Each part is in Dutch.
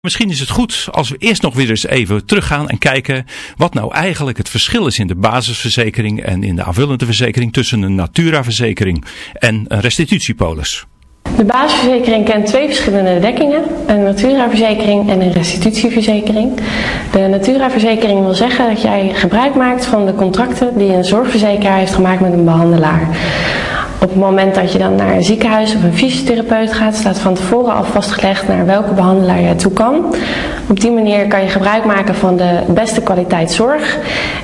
Misschien is het goed als we eerst nog weer eens even teruggaan en kijken wat nou eigenlijk het verschil is in de basisverzekering en in de aanvullende verzekering tussen een Natura-verzekering en een restitutiepolis. De basisverzekering kent twee verschillende dekkingen, een Natura-verzekering en een restitutieverzekering. De Natura-verzekering wil zeggen dat jij gebruik maakt van de contracten die een zorgverzekeraar heeft gemaakt met een behandelaar. Op het moment dat je dan naar een ziekenhuis of een fysiotherapeut gaat, staat van tevoren al vastgelegd naar welke behandelaar je toe kan. Op die manier kan je gebruik maken van de beste kwaliteit zorg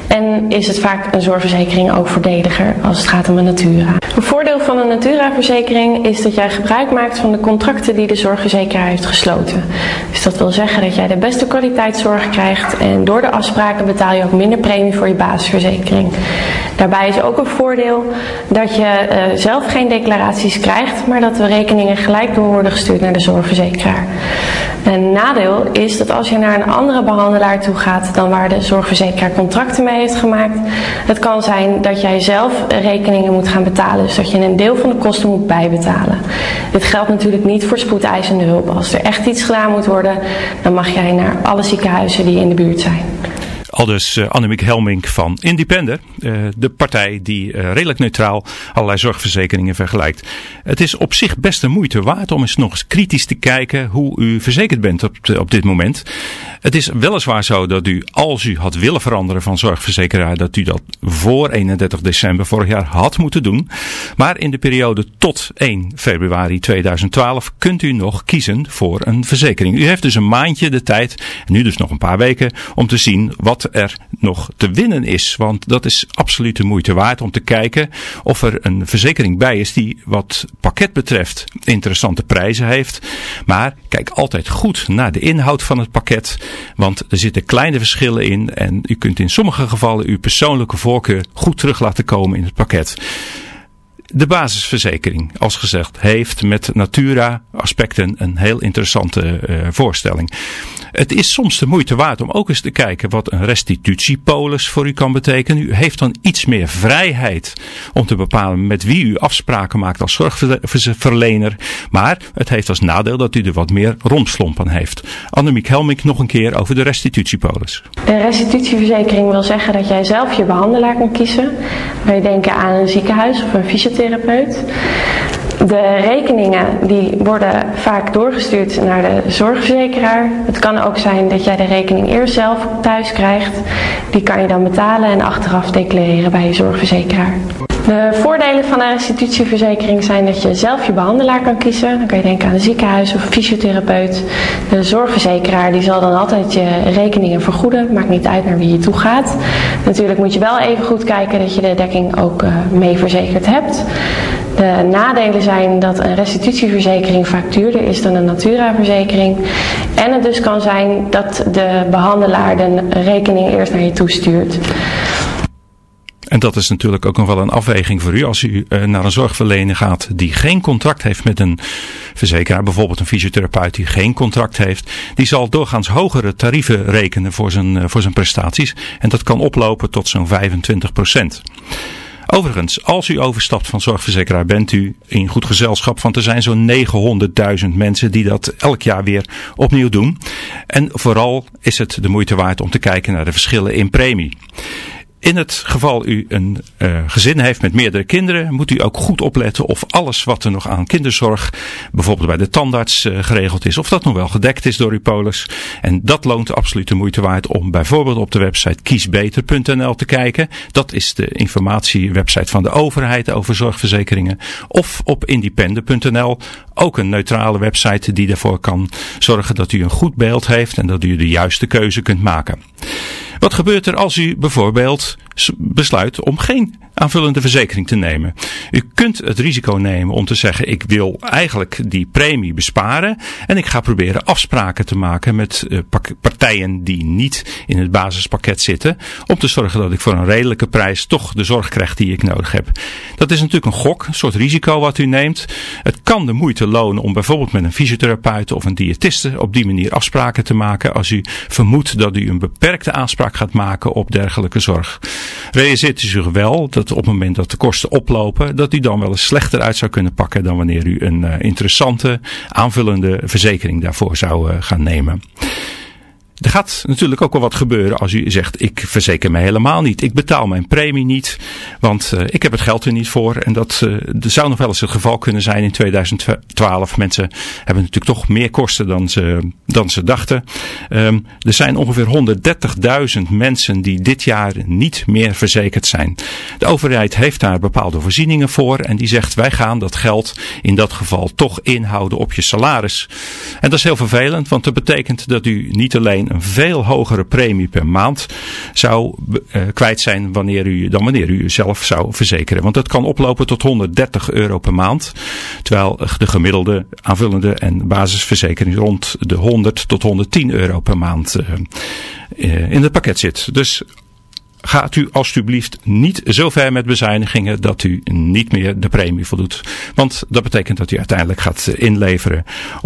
en is het vaak een zorgverzekering ook voordeliger als het gaat om een Natura. Een voordeel van een Natura-verzekering is dat jij gebruik maakt van de contracten die de zorgverzekeraar heeft gesloten. Dus dat wil zeggen dat jij de beste kwaliteit zorg krijgt en door de afspraken betaal je ook minder premie voor je basisverzekering. Daarbij is ook een voordeel dat je zelf geen declaraties krijgt, maar dat de rekeningen gelijk door worden gestuurd naar de zorgverzekeraar. Een nadeel is dat als je naar een andere behandelaar toe gaat dan waar de zorgverzekeraar contracten mee heeft gemaakt, het kan zijn dat jij zelf rekeningen moet gaan betalen, dus dat je een deel van de kosten moet bijbetalen. Dit geldt natuurlijk niet voor spoedeisende hulp. Als er echt iets gedaan moet worden, dan mag jij naar alle ziekenhuizen die in de buurt zijn. Aldus Annemiek Helmink van Independer, de partij die redelijk neutraal allerlei zorgverzekeringen vergelijkt. Het is op zich best de moeite waard om eens nog eens kritisch te kijken hoe u verzekerd bent op dit moment. Het is weliswaar zo dat u, als u had willen veranderen van zorgverzekeraar, dat u dat voor 31 december vorig jaar had moeten doen. Maar in de periode tot 1 februari 2012 kunt u nog kiezen voor een verzekering. U heeft dus een maandje de tijd, en nu dus nog een paar weken, om te zien wat er nog te winnen is. Want dat is absoluut de moeite waard om te kijken of er een verzekering bij is die wat pakket betreft interessante prijzen heeft. Maar kijk altijd goed naar de inhoud van het pakket. Want er zitten kleine verschillen in en u kunt in sommige gevallen uw persoonlijke voorkeur goed terug laten komen in het pakket. De basisverzekering, als gezegd, heeft met Natura aspecten een heel interessante voorstelling. Het is soms de moeite waard om ook eens te kijken wat een restitutiepolis voor u kan betekenen. U heeft dan iets meer vrijheid om te bepalen met wie u afspraken maakt als zorgverlener. Maar het heeft als nadeel dat u er wat meer rompslomp aan heeft. Annemiek Helmink nog een keer over de restitutiepolis. De restitutieverzekering wil zeggen dat jij zelf je behandelaar kan kiezen. Wij denken aan een ziekenhuis of een fysiotherapeut. De rekeningen die worden vaak doorgestuurd naar de zorgverzekeraar. Het kan ook zijn dat jij de rekening eerst zelf thuis krijgt. Die kan je dan betalen en achteraf declareren bij je zorgverzekeraar. De voordelen van een restitutieverzekering zijn dat je zelf je behandelaar kan kiezen. Dan kan je denken aan een ziekenhuis of een fysiotherapeut. De zorgverzekeraar die zal dan altijd je rekeningen vergoeden. Maakt niet uit naar wie je toe gaat. Natuurlijk moet je wel even goed kijken dat je de dekking ook mee verzekerd hebt. De nadelen zijn dat een restitutieverzekering vaak duurder is dan een Natura-verzekering. En het dus kan zijn dat de behandelaar de rekening eerst naar je toe stuurt. En dat is natuurlijk ook nog wel een afweging voor u als u naar een zorgverlener gaat die geen contract heeft met een verzekeraar. Bijvoorbeeld een fysiotherapeut die geen contract heeft. Die zal doorgaans hogere tarieven rekenen voor zijn prestaties. En dat kan oplopen tot zo'n 25%. Overigens, als u overstapt van zorgverzekeraar bent u in goed gezelschap, want er zijn zo'n 900.000 mensen die dat elk jaar weer opnieuw doen. En vooral is het de moeite waard om te kijken naar de verschillen in premie. In het geval u een gezin heeft met meerdere kinderen, moet u ook goed opletten of alles wat er nog aan kinderzorg, bijvoorbeeld bij de tandarts geregeld is, of dat nog wel gedekt is door uw polis. En dat loont absoluut de moeite waard om bijvoorbeeld op de website kiesbeter.nl te kijken. Dat is de informatiewebsite van de overheid over zorgverzekeringen. Of op independer.nl, ook een neutrale website die ervoor kan zorgen dat u een goed beeld heeft en dat u de juiste keuze kunt maken. Wat gebeurt er als u bijvoorbeeld besluit om geen aanvullende verzekering te nemen? U kunt het risico nemen om te zeggen, ik wil eigenlijk die premie besparen en ik ga proberen afspraken te maken met partijen die niet in het basispakket zitten, om te zorgen dat ik voor een redelijke prijs toch de zorg krijg die ik nodig heb. Dat is natuurlijk een gok, een soort risico wat u neemt. Het kan de moeite lonen om bijvoorbeeld met een fysiotherapeut of een diëtiste op die manier afspraken te maken als u vermoedt dat u een beperkte aanspraak gaat maken op dergelijke zorg. Realiseert u zich wel dat dat op het moment dat de kosten oplopen, dat u dan wel eens slechter uit zou kunnen pakken dan wanneer u een interessante aanvullende verzekering daarvoor zou gaan nemen. Er gaat natuurlijk ook wel wat gebeuren als u zegt, ik verzeker me helemaal niet. Ik betaal mijn premie niet, want ik heb het geld er niet voor. En dat zou nog wel eens het geval kunnen zijn in 2012. Mensen hebben natuurlijk toch meer kosten dan ze dachten. Er zijn ongeveer 130.000 mensen die dit jaar niet meer verzekerd zijn. De overheid heeft daar bepaalde voorzieningen voor en die zegt, wij gaan dat geld in dat geval toch inhouden op je salaris. En dat is heel vervelend, want dat betekent dat u niet alleen een veel hogere premie per maand zou kwijt zijn dan wanneer u zelf zou verzekeren. Want dat kan oplopen tot €130 per maand. Terwijl de gemiddelde aanvullende en basisverzekering rond de €100 tot €110 per maand in het pakket zit. Dus gaat u alstublieft niet zo ver met bezuinigingen dat u niet meer de premie voldoet. Want dat betekent dat u uiteindelijk gaat inleveren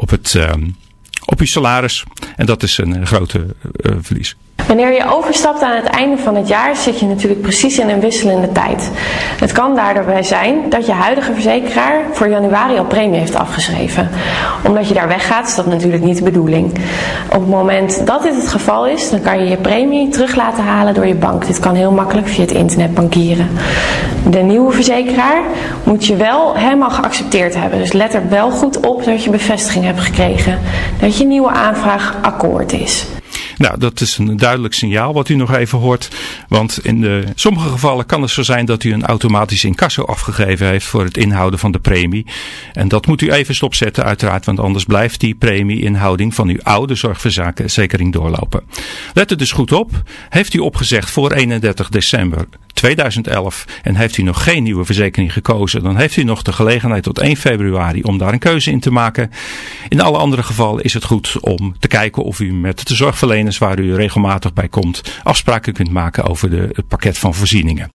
op uw salaris. En dat is een grote verlies. Wanneer je overstapt aan het einde van het jaar zit je natuurlijk precies in een wisselende tijd. Het kan daardoor bij zijn dat je huidige verzekeraar voor januari al premie heeft afgeschreven. Omdat je daar weggaat is dat natuurlijk niet de bedoeling. Op het moment dat dit het geval is, dan kan je je premie terug laten halen door je bank. Dit kan heel makkelijk via het internet bankieren. De nieuwe verzekeraar moet je wel helemaal geaccepteerd hebben. Dus let er wel goed op dat je bevestiging hebt gekregen dat je nieuwe aanvraag akkoord is. Nou, dat is een duidelijk signaal wat u nog even hoort. Want in sommige gevallen kan het zo zijn dat u een automatisch incasso afgegeven heeft voor het inhouden van de premie. En dat moet u even stopzetten uiteraard, want anders blijft die premieinhouding van uw oude zorgverzekering doorlopen. Let er dus goed op. Heeft u opgezegd voor 31 december 2011 en heeft u nog geen nieuwe verzekering gekozen, dan heeft u nog de gelegenheid tot 1 februari om daar een keuze in te maken. In alle andere gevallen is het goed om te kijken of u met de zorgverleners waar u regelmatig bij komt afspraken kunt maken over het pakket van voorzieningen.